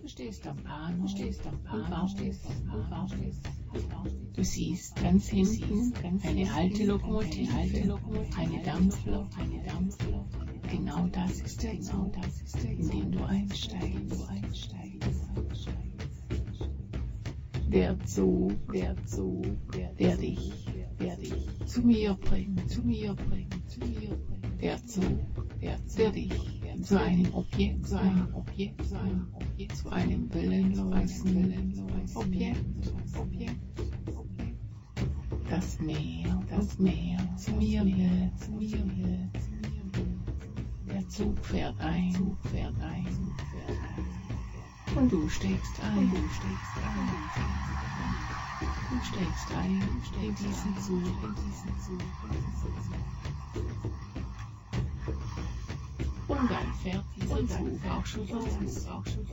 Du stehst am Bahnhof, und wartest. Du siehst ganz hinten eine alte Lokomotive, eine Dampflok. Genau das ist der Zug, in den du einsteigst. Der Zug, der dich zu mir bringt. Der Zug, der dich zu einem Objekt, zu einem willenlosen Objekt. Das Meer, zu mir will. Der Zug fährt ein. Und du steigst ein. Du steigst ein in diesen Zug. Und dann fährt dieser Zug auch schon los.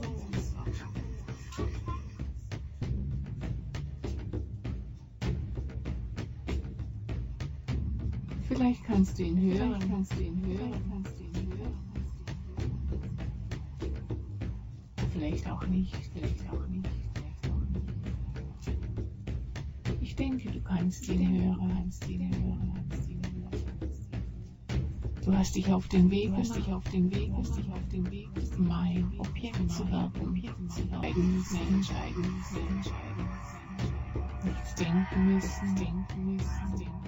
Vielleicht kannst du ihn hören. Vielleicht auch nicht. Ich denke, du kannst ihn hören. Du hast dich auf den Weg, mein Objekt zu werden. Entscheiden müssen. Nichts denken müssen.